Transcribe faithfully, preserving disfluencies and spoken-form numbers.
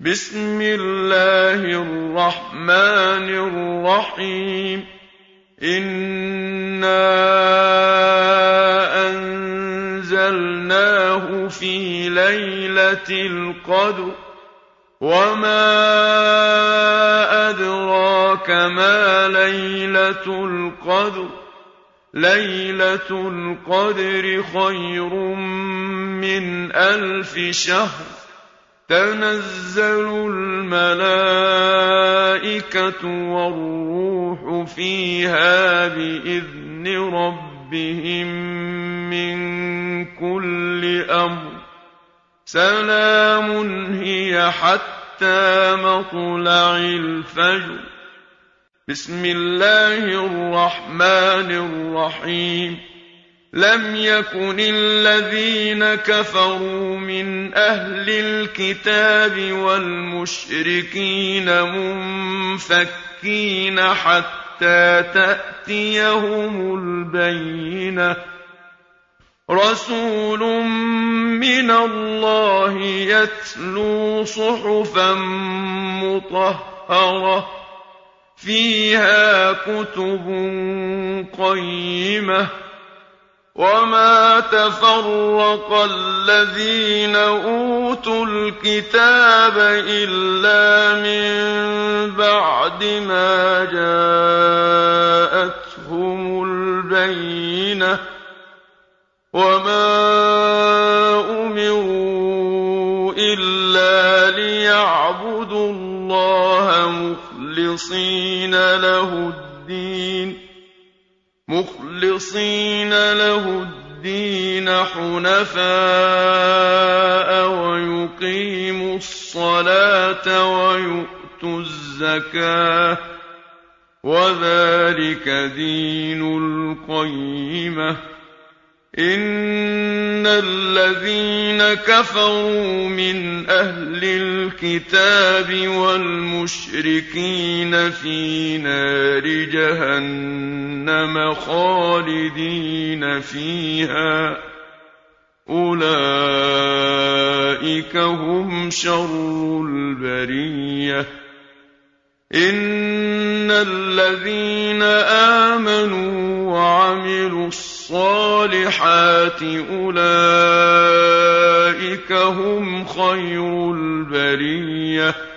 بسم الله الرحمن الرحيم إنا أنزلناه في ليلة القدر وما أدراك ما ليلة القدر ليلة القدر خير من ألف شهر تنزل الملائكة والروح فيها بإذن ربهم من كل أمر سلام هي حتى مطلع الفجر بسم الله الرحمن الرحيم لم يكن الذين كفروا من أهل الكتاب والمشركين منفكين حتى تأتيهم البينة رسول من الله يتلو صحفا مطهرة فيها كتب قيمة وما تفرق الذين أوتوا الكتاب إلا من بعد ما جاءتهم البينة وما أمروا إلا ليعبدوا الله مخلصين له الدين مخلصين له الدين حنفاء ويقيموا الصلاة ويؤتوا الزكاة وذلك دين القيمة إن الذين كفروا من أهل الكتاب والمشركين في نار جهنم خالدين فيها أولئك هم شر البرية إن الذين آمنوا وعملوا الصالحات أولئك هم خير البرية